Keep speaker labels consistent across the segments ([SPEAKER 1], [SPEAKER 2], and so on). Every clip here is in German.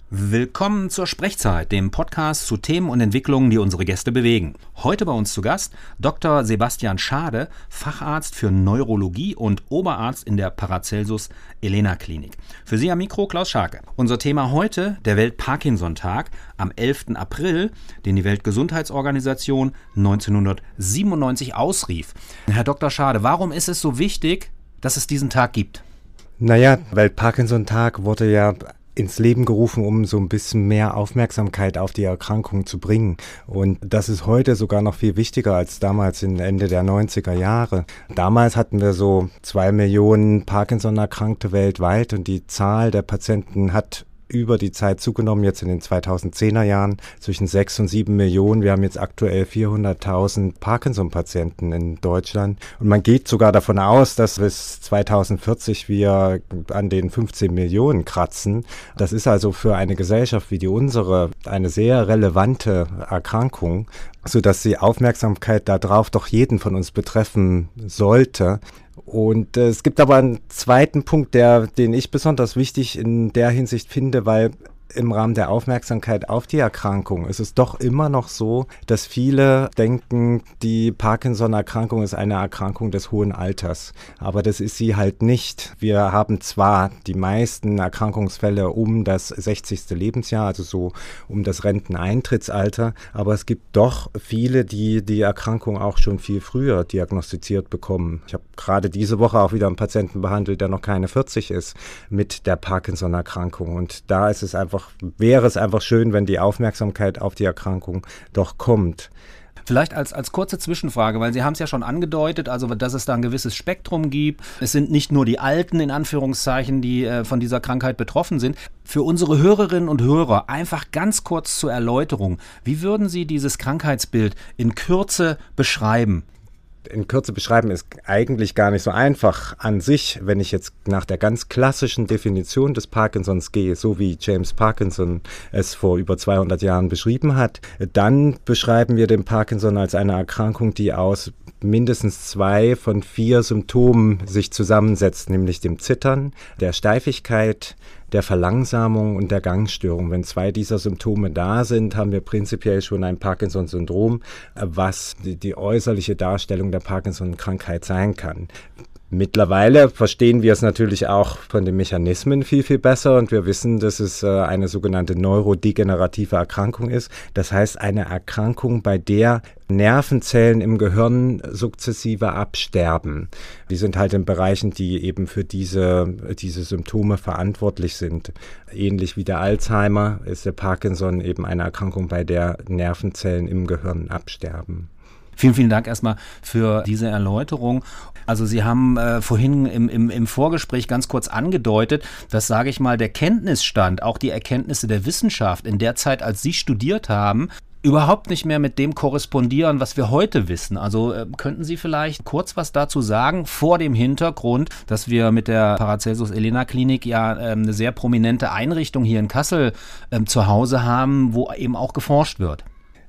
[SPEAKER 1] Willkommen zur Sprechzeit, dem Podcast zu Themen und Entwicklungen, die unsere Gäste bewegen. Heute bei uns zu Gast Dr. Sebastian Schade, Facharzt für Neurologie und Oberarzt in der Paracelsus-Elena-Klinik. Für Sie am Mikro Klaus Scharke. Unser Thema heute, der Welt-Parkinson-Tag am 11. April, den die Weltgesundheitsorganisation 1997 ausrief. Herr Dr. Schade, warum ist es so wichtig, dass es diesen Tag gibt?
[SPEAKER 2] Naja, Welt-Parkinson-Tag wurde ja ins Leben gerufen, um so ein bisschen mehr Aufmerksamkeit auf die Erkrankung zu bringen. Und das ist heute sogar noch viel wichtiger als damals Ende der 90er Jahre. Damals hatten wir so 2 Millionen Parkinson-Erkrankte weltweit und die Zahl der Patienten hat über die Zeit zugenommen, jetzt in den 2010er Jahren, zwischen 6 und 7 Millionen. Wir haben jetzt aktuell 400.000 Parkinson-Patienten in Deutschland. Und man geht sogar davon aus, dass bis 2040 wir an den 15 Millionen kratzen. Das ist also für eine Gesellschaft wie die unsere eine sehr relevante Erkrankung, sodass die Aufmerksamkeit darauf doch jeden von uns betreffen sollte. Und es gibt aber einen zweiten Punkt, den ich besonders wichtig in der Hinsicht finde, weil im Rahmen der Aufmerksamkeit auf die Erkrankung ist es doch immer noch so, dass viele denken, die Parkinson-Erkrankung ist eine Erkrankung des hohen Alters. Aber das ist sie halt nicht. Wir haben zwar die meisten Erkrankungsfälle um das 60. Lebensjahr, also so um das Renteneintrittsalter, aber es gibt doch viele, die die Erkrankung auch schon viel früher diagnostiziert bekommen. Ich habe gerade diese Woche auch wieder einen Patienten behandelt, der noch keine 40 ist, mit der Parkinson-Erkrankung. Und da ist es wäre es einfach schön, wenn die Aufmerksamkeit auf die Erkrankung doch kommt.
[SPEAKER 1] Vielleicht als kurze Zwischenfrage, weil Sie haben es ja schon angedeutet, also dass es da ein gewisses Spektrum gibt. Es sind nicht nur die Alten, in Anführungszeichen, die von dieser Krankheit betroffen sind. Für unsere Hörerinnen und Hörer einfach ganz kurz zur Erläuterung. Wie würden Sie dieses Krankheitsbild in Kürze beschreiben?
[SPEAKER 2] In Kürze beschreiben ist eigentlich gar nicht so einfach an sich, wenn ich jetzt nach der ganz klassischen Definition des Parkinsons gehe, so wie James Parkinson es vor über 200 Jahren beschrieben hat, dann beschreiben wir den Parkinson als eine Erkrankung, die aus mindestens 2 von 4 Symptomen sich zusammensetzt, nämlich dem Zittern, der Steifigkeit, der Verlangsamung und der Gangstörung. Wenn 2 dieser Symptome da sind, haben wir prinzipiell schon ein Parkinson-Syndrom, was die äußerliche Darstellung der Parkinson-Krankheit sein kann. Mittlerweile verstehen wir es natürlich auch von den Mechanismen viel, viel besser und wir wissen, dass es eine sogenannte neurodegenerative Erkrankung ist. Das heißt, eine Erkrankung, bei der Nervenzellen im Gehirn sukzessive absterben. Die sind halt in Bereichen, die eben für diese Symptome verantwortlich sind. Ähnlich wie der Alzheimer ist der Parkinson eben eine Erkrankung, bei der Nervenzellen im Gehirn absterben.
[SPEAKER 1] Vielen, vielen Dank erstmal für diese Erläuterung. Also Sie haben vorhin im Vorgespräch ganz kurz angedeutet, dass, sage ich mal, der Kenntnisstand, auch die Erkenntnisse der Wissenschaft in der Zeit, als Sie studiert haben, überhaupt nicht mehr mit dem korrespondieren, was wir heute wissen. Also könnten Sie vielleicht kurz was dazu sagen, vor dem Hintergrund, dass wir mit der Paracelsus-Elena-Klinik ja eine sehr prominente Einrichtung hier in Kassel zu Hause haben, wo eben auch geforscht wird?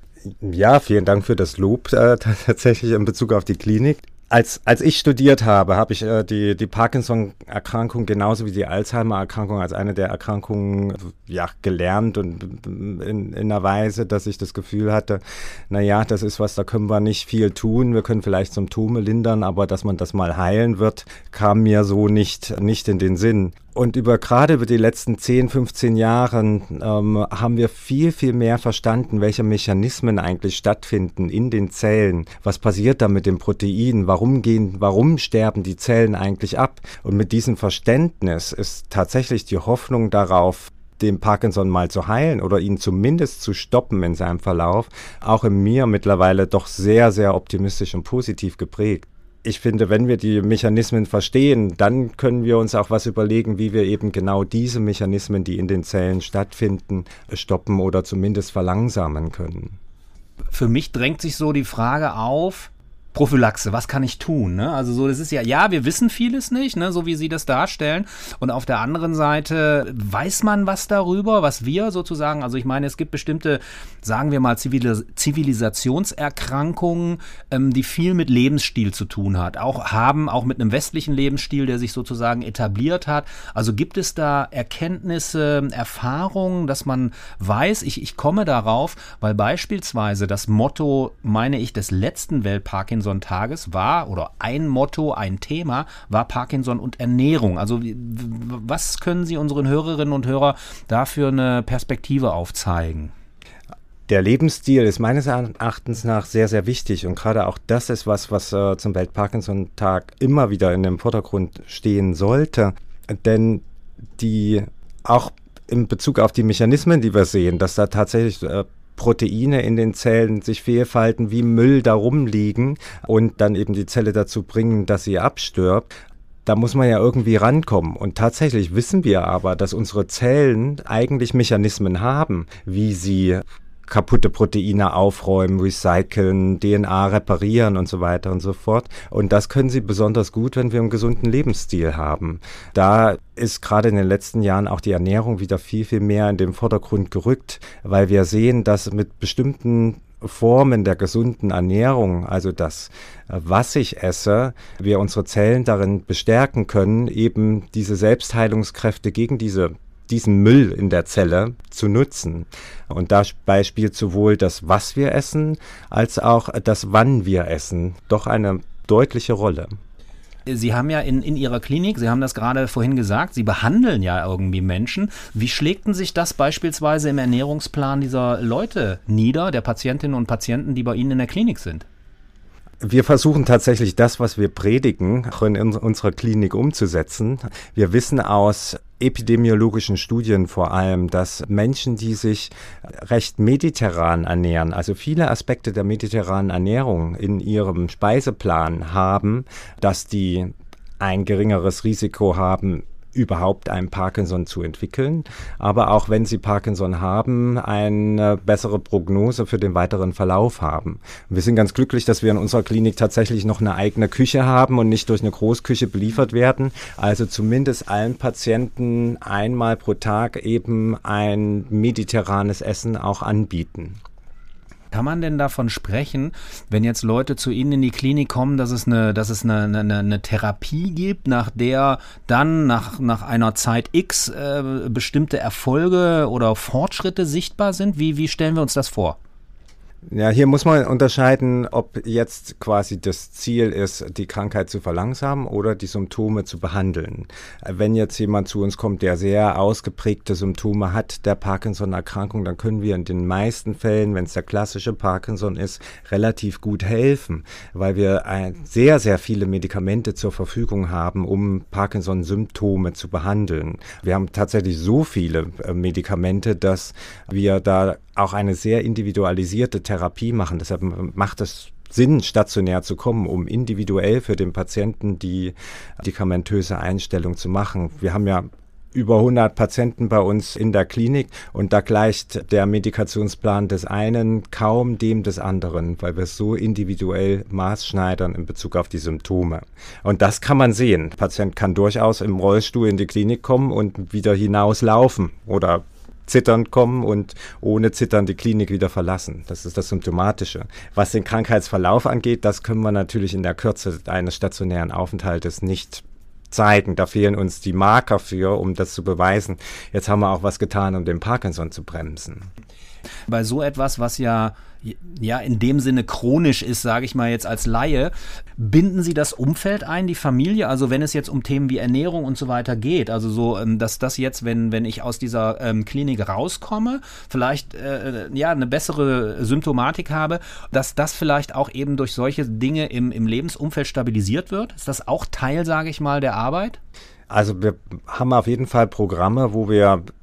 [SPEAKER 2] Ja, vielen Dank für das Lob tatsächlich in Bezug auf die Klinik. Als ich studiert habe, habe ich die Parkinson-Erkrankung genauso wie die Alzheimer-Erkrankung als eine der Erkrankungen gelernt und in einer Weise, dass ich das Gefühl hatte, naja, das ist was, da können wir nicht viel tun, wir können vielleicht Symptome lindern, aber dass man das mal heilen wird, kam mir so nicht in den Sinn. Und gerade über die letzten 10, 15 Jahre haben wir viel, viel mehr verstanden, welche Mechanismen eigentlich stattfinden in den Zellen. Was passiert da mit den Proteinen? Warum sterben die Zellen eigentlich ab? Und mit diesem Verständnis ist tatsächlich die Hoffnung darauf, den Parkinson mal zu heilen oder ihn zumindest zu stoppen in seinem Verlauf, auch in mir mittlerweile doch sehr, sehr optimistisch und positiv geprägt. Ich finde, wenn wir die Mechanismen verstehen, dann können wir uns auch was überlegen, wie wir eben genau diese Mechanismen, die in den Zellen stattfinden, stoppen oder zumindest verlangsamen können.
[SPEAKER 1] Für mich drängt sich so die Frage auf, Prophylaxe, was kann ich tun? Ne? Also so, das ist ja, wir wissen vieles nicht, ne? So wie Sie das darstellen. Und auf der anderen Seite weiß man was darüber, was wir sozusagen, also ich meine, es gibt bestimmte, sagen wir mal, Zivilisationserkrankungen, die viel mit Lebensstil zu tun hat, auch mit einem westlichen Lebensstil, der sich sozusagen etabliert hat. Also gibt es da Erkenntnisse, Erfahrungen, dass man weiß, ich komme darauf, weil beispielsweise das Motto, meine ich, des letzten Welt-Parkinson-Tages war, oder ein Motto, ein Thema, war Parkinson und Ernährung. Also was können Sie unseren Hörerinnen und Hörern dafür eine Perspektive aufzeigen?
[SPEAKER 2] Der Lebensstil ist meines Erachtens nach sehr, sehr wichtig und gerade auch das ist was zum Welt-Parkinson-Tag immer wieder in dem Vordergrund stehen sollte, denn auch in Bezug auf die Mechanismen, die wir sehen, dass da tatsächlich Proteine in den Zellen sich fehlfalten, wie Müll da rumliegen und dann eben die Zelle dazu bringen, dass sie abstirbt. Da muss man ja irgendwie rankommen. Und tatsächlich wissen wir aber, dass unsere Zellen eigentlich Mechanismen haben, wie sie kaputte Proteine aufräumen, recyceln, DNA reparieren und so weiter und so fort. Und das können sie besonders gut, wenn wir einen gesunden Lebensstil haben. Da ist gerade in den letzten Jahren auch die Ernährung wieder viel, viel mehr in den Vordergrund gerückt, weil wir sehen, dass mit bestimmten Formen der gesunden Ernährung, also das, was ich esse, wir unsere Zellen darin bestärken können, eben diese Selbstheilungskräfte gegen diesen Müll in der Zelle zu nutzen. Und dabei spielt sowohl das, was wir essen, als auch das, wann wir essen, doch eine deutliche Rolle.
[SPEAKER 1] Sie haben ja in Ihrer Klinik, Sie haben das gerade vorhin gesagt, Sie behandeln ja irgendwie Menschen. Wie schlägt denn sich das beispielsweise im Ernährungsplan dieser Leute nieder, der Patientinnen und Patienten, die bei Ihnen in der Klinik sind?
[SPEAKER 2] Wir versuchen tatsächlich das, was wir predigen, auch in unserer Klinik umzusetzen. Wir wissen aus epidemiologischen Studien vor allem, dass Menschen, die sich recht mediterran ernähren, also viele Aspekte der mediterranen Ernährung in ihrem Speiseplan haben, dass die ein geringeres Risiko haben, überhaupt einen Parkinson zu entwickeln, aber auch wenn sie Parkinson haben, eine bessere Prognose für den weiteren Verlauf haben. Und wir sind ganz glücklich, dass wir in unserer Klinik tatsächlich noch eine eigene Küche haben und nicht durch eine Großküche beliefert werden. Also zumindest allen Patienten einmal pro Tag eben ein mediterranes Essen auch anbieten.
[SPEAKER 1] Kann man denn davon sprechen, wenn jetzt Leute zu Ihnen in die Klinik kommen, dass es eine Therapie gibt, nach der dann nach einer Zeit X bestimmte Erfolge oder Fortschritte sichtbar sind? Wie stellen wir uns das vor?
[SPEAKER 2] Ja, hier muss man unterscheiden, ob jetzt quasi das Ziel ist, die Krankheit zu verlangsamen oder die Symptome zu behandeln. Wenn jetzt jemand zu uns kommt, der sehr ausgeprägte Symptome hat der Parkinson-Erkrankung, dann können wir in den meisten Fällen, wenn es der klassische Parkinson ist, relativ gut helfen, weil wir sehr, sehr viele Medikamente zur Verfügung haben, um Parkinson-Symptome zu behandeln. Wir haben tatsächlich so viele Medikamente, dass wir da auch eine sehr individualisierte Therapie machen. Deshalb macht es Sinn, stationär zu kommen, um individuell für den Patienten die medikamentöse Einstellung zu machen. Wir haben ja über 100 Patienten bei uns in der Klinik und da gleicht der Medikationsplan des einen kaum dem des anderen, weil wir es so individuell maßschneidern in Bezug auf die Symptome. Und das kann man sehen. Der Patient kann durchaus im Rollstuhl in die Klinik kommen und wieder hinauslaufen oder zitternd kommen und ohne Zittern die Klinik wieder verlassen. Das ist das Symptomatische. Was den Krankheitsverlauf angeht, das können wir natürlich in der Kürze eines stationären Aufenthaltes nicht zeigen. Da fehlen uns die Marker für, um das zu beweisen. Jetzt haben wir auch was getan, um den Parkinson zu bremsen.
[SPEAKER 1] Bei so etwas, was ja in dem Sinne chronisch ist, sage ich mal jetzt als Laie, binden Sie das Umfeld ein, die Familie? Also wenn es jetzt um Themen wie Ernährung und so weiter geht, also so, dass das jetzt, wenn ich aus dieser Klinik rauskomme, vielleicht eine bessere Symptomatik habe, dass das vielleicht auch eben durch solche Dinge im Lebensumfeld stabilisiert wird? Ist das auch Teil, sage ich mal, der Arbeit?
[SPEAKER 2] Also wir haben auf jeden Fall Programme, wo wir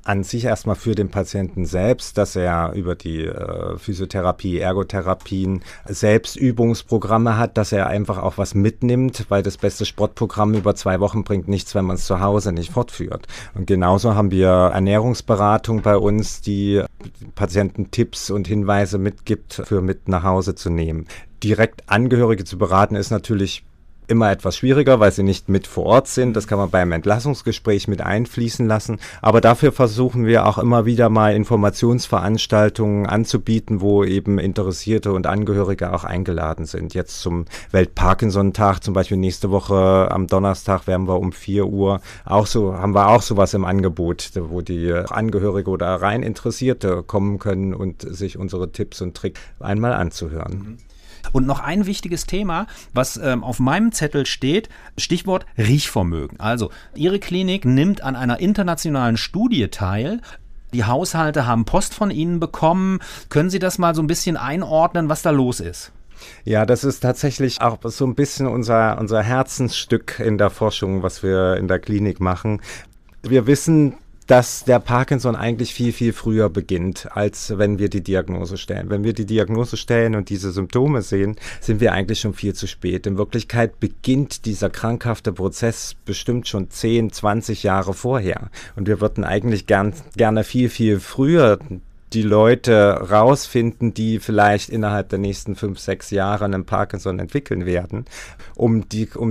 [SPEAKER 2] an sich erstmal für den Patienten selbst, dass er über die Physiotherapie, Ergotherapien selbst Übungsprogramme hat, dass er einfach auch was mitnimmt, weil das beste Sportprogramm über 2 Wochen bringt nichts, wenn man es zu Hause nicht fortführt. Und genauso haben wir Ernährungsberatung bei uns, die Patienten Tipps und Hinweise mitgibt, für mit nach Hause zu nehmen. Direkt Angehörige zu beraten ist natürlich immer etwas schwieriger, weil sie nicht mit vor Ort sind. Das kann man beim Entlassungsgespräch mit einfließen lassen. Aber dafür versuchen wir auch immer wieder mal Informationsveranstaltungen anzubieten, wo eben Interessierte und Angehörige auch eingeladen sind. Jetzt zum Welt-Parkinson-Tag, zum Beispiel nächste Woche am Donnerstag werden wir um 4 Uhr haben wir auch sowas im Angebot, wo die Angehörige oder rein Interessierte kommen können und sich unsere Tipps und Tricks einmal anzuhören.
[SPEAKER 1] Und noch ein wichtiges Thema, was auf meinem Zettel steht, Stichwort Riechvermögen. Also Ihre Klinik nimmt an einer internationalen Studie teil. Die Haushalte haben Post von Ihnen bekommen. Können Sie das mal so ein bisschen einordnen, was da los ist?
[SPEAKER 2] Ja, das ist tatsächlich auch so ein bisschen unser Herzensstück in der Forschung, was wir in der Klinik machen. Wir wissen, dass der Parkinson eigentlich viel, viel früher beginnt, als wenn wir die Diagnose stellen. Wenn wir die Diagnose stellen und diese Symptome sehen, sind wir eigentlich schon viel zu spät. In Wirklichkeit beginnt dieser krankhafte Prozess bestimmt schon 10, 20 Jahre vorher. Und wir würden eigentlich gerne viel, viel früher die Leute rausfinden, die vielleicht innerhalb der nächsten 5, 6 Jahre einen Parkinson entwickeln werden, um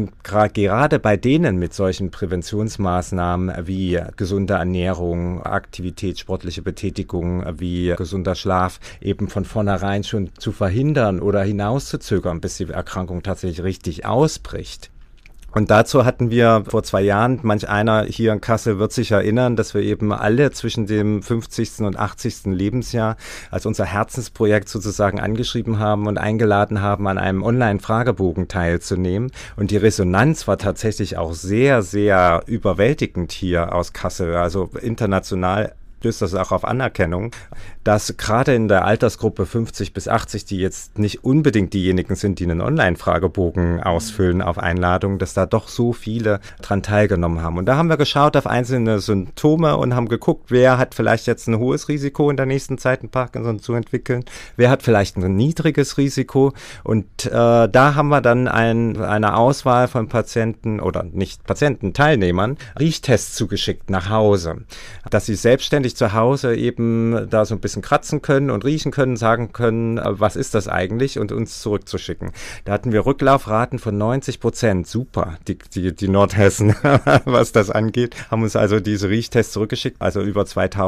[SPEAKER 2] gerade bei denen mit solchen Präventionsmaßnahmen wie gesunde Ernährung, Aktivität, sportliche Betätigung, wie gesunder Schlaf eben von vornherein schon zu verhindern oder hinauszuzögern, bis die Erkrankung tatsächlich richtig ausbricht. Und dazu hatten wir vor 2 Jahren, manch einer hier in Kassel wird sich erinnern, dass wir eben alle zwischen dem 50. und 80. Lebensjahr als unser Herzensprojekt sozusagen angeschrieben haben und eingeladen haben, an einem Online-Fragebogen teilzunehmen. Und die Resonanz war tatsächlich auch sehr, sehr überwältigend hier aus Kassel, also international stößt das auch auf Anerkennung, dass gerade in der Altersgruppe 50 bis 80, die jetzt nicht unbedingt diejenigen sind, die einen Online-Fragebogen ausfüllen auf Einladung, dass da doch so viele dran teilgenommen haben. Und da haben wir geschaut auf einzelne Symptome und haben geguckt, wer hat vielleicht jetzt ein hohes Risiko in der nächsten Zeit einen Parkinson zu entwickeln, wer hat vielleicht ein niedriges Risiko. Und da haben wir dann eine Auswahl von Patienten oder nicht Patienten, Teilnehmern, Riechtests zugeschickt nach Hause, dass sie selbstständig zu Hause eben da so ein bisschen kratzen können und riechen können, sagen können, was ist das eigentlich und uns zurückzuschicken. Da hatten wir Rücklaufraten von 90%. Super, die Nordhessen, was das angeht, haben uns also diese Riechtests zurückgeschickt. Also über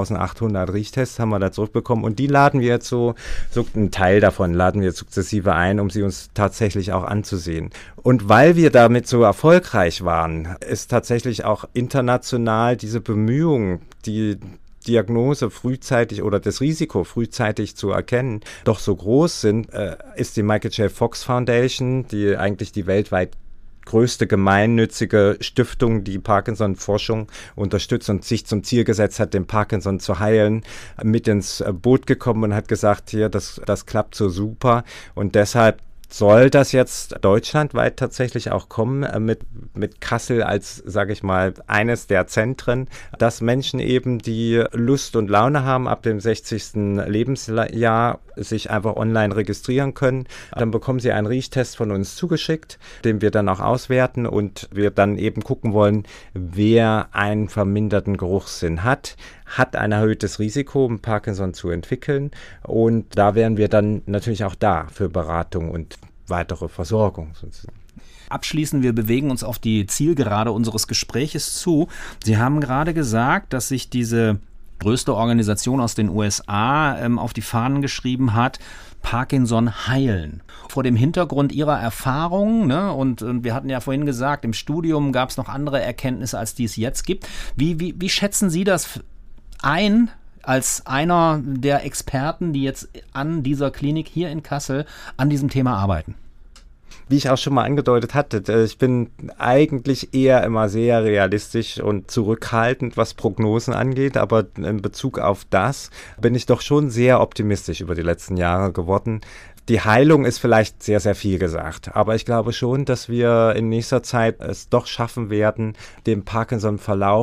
[SPEAKER 2] 2800 Riechtests haben wir da zurückbekommen und die laden wir jetzt so einen Teil davon laden wir sukzessive ein, um sie uns tatsächlich auch anzusehen. Und weil wir damit so erfolgreich waren, ist tatsächlich auch international diese Bemühung, die Diagnose frühzeitig oder das Risiko frühzeitig zu erkennen, doch so groß sind, ist die Michael J. Fox Foundation, die eigentlich die weltweit größte gemeinnützige Stiftung, die Parkinson-Forschung unterstützt und sich zum Ziel gesetzt hat, den Parkinson zu heilen, mit ins Boot gekommen und hat gesagt, hier, das klappt so super und deshalb soll das jetzt deutschlandweit tatsächlich auch kommen, mit Kassel als, sage ich mal, eines der Zentren, dass Menschen eben, die Lust und Laune haben, ab dem 60. Lebensjahr sich einfach online registrieren können. Dann bekommen sie einen Riechtest von uns zugeschickt, den wir dann auch auswerten und wir dann eben gucken wollen, wer einen verminderten Geruchssinn hat ein erhöhtes Risiko, Parkinson zu entwickeln. Und da wären wir dann natürlich auch da für Beratung und weitere Versorgung sozusagen.
[SPEAKER 1] Abschließend, wir bewegen uns auf die Zielgerade unseres Gespräches zu. Sie haben gerade gesagt, dass sich diese größte Organisation aus den USA auf die Fahnen geschrieben hat, Parkinson heilen. Vor dem Hintergrund Ihrer Erfahrungen, ne, und wir hatten ja vorhin gesagt, im Studium gab es noch andere Erkenntnisse, als die es jetzt gibt. Wie schätzen Sie das ein, als einer der Experten, die jetzt an dieser Klinik hier in Kassel an diesem Thema arbeiten?
[SPEAKER 2] Wie ich auch schon mal angedeutet hatte, ich bin eigentlich eher immer sehr realistisch und zurückhaltend, was Prognosen angeht, aber in Bezug auf das bin ich doch schon sehr optimistisch über die letzten Jahre geworden. Die Heilung ist vielleicht sehr, sehr viel gesagt, aber ich glaube schon, dass wir in nächster Zeit es doch schaffen werden, den Parkinson-Verlauf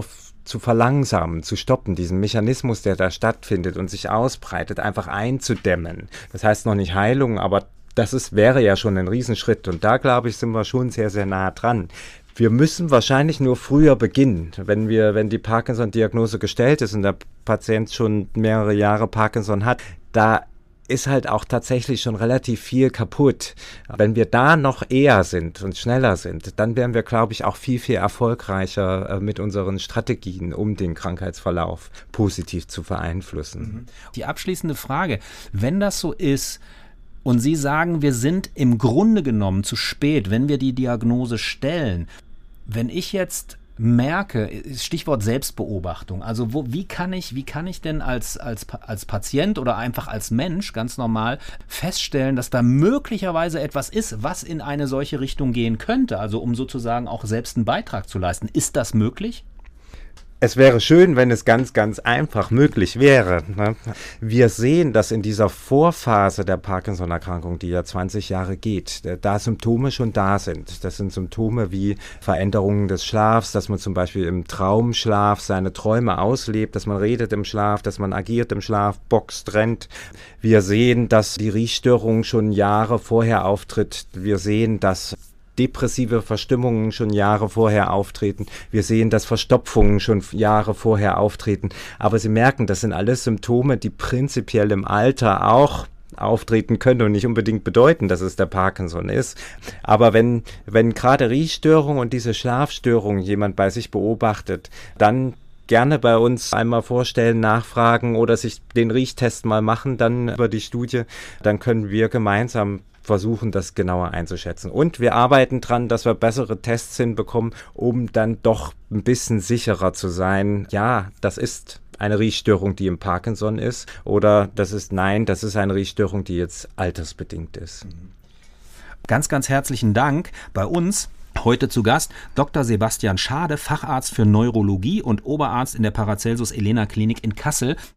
[SPEAKER 2] zu verlangsamen, zu stoppen, diesen Mechanismus, der da stattfindet und sich ausbreitet, einfach einzudämmen. Das heißt noch nicht Heilung, aber wäre ja schon ein Riesenschritt. Und da, glaube ich, sind wir schon sehr, sehr nah dran. Wir müssen wahrscheinlich nur früher beginnen, wenn die Parkinson-Diagnose gestellt ist und der Patient schon mehrere Jahre Parkinson hat, da ist halt auch tatsächlich schon relativ viel kaputt. Wenn wir da noch eher sind und schneller sind, dann wären wir, glaube ich, auch viel, viel erfolgreicher mit unseren Strategien, um den Krankheitsverlauf positiv zu beeinflussen.
[SPEAKER 1] Die abschließende Frage, wenn das so ist, und Sie sagen, wir sind im Grunde genommen zu spät, wenn wir die Diagnose stellen. Wenn ich jetzt merke, Stichwort Selbstbeobachtung, also wie kann ich denn als Patient oder einfach als Mensch ganz normal feststellen, dass da möglicherweise etwas ist, was in eine solche Richtung gehen könnte, also um sozusagen auch selbst einen Beitrag zu leisten. Ist das möglich?
[SPEAKER 2] Es wäre schön, wenn es ganz, ganz einfach möglich wäre. Ne? Wir sehen, dass in dieser Vorphase der Parkinson-Erkrankung, die ja 20 Jahre geht, da Symptome schon da sind. Das sind Symptome wie Veränderungen des Schlafs, dass man zum Beispiel im Traumschlaf seine Träume auslebt, dass man redet im Schlaf, dass man agiert im Schlaf, boxt, rennt. Wir sehen, dass die Riechstörung schon Jahre vorher auftritt. Wir sehen, dass depressive Verstimmungen schon Jahre vorher auftreten. Wir sehen, dass Verstopfungen schon Jahre vorher auftreten. Aber Sie merken, das sind alles Symptome, die prinzipiell im Alter auch auftreten können und nicht unbedingt bedeuten, dass es der Parkinson ist. Aber wenn gerade Riechstörung und diese Schlafstörung jemand bei sich beobachtet, dann gerne bei uns einmal vorstellen, nachfragen oder sich den Riechtest mal machen, dann über die Studie, dann können wir gemeinsam versuchen, das genauer einzuschätzen. Und wir arbeiten dran, dass wir bessere Tests hinbekommen, um dann doch ein bisschen sicherer zu sein. Ja, das ist eine Riechstörung, die im Parkinson ist, oder das ist eine Riechstörung, die jetzt altersbedingt ist.
[SPEAKER 1] Ganz, ganz herzlichen Dank. Bei uns heute zu Gast Dr. Sebastian Schade, Facharzt für Neurologie und Oberarzt in der Paracelsus Elena Klinik in Kassel.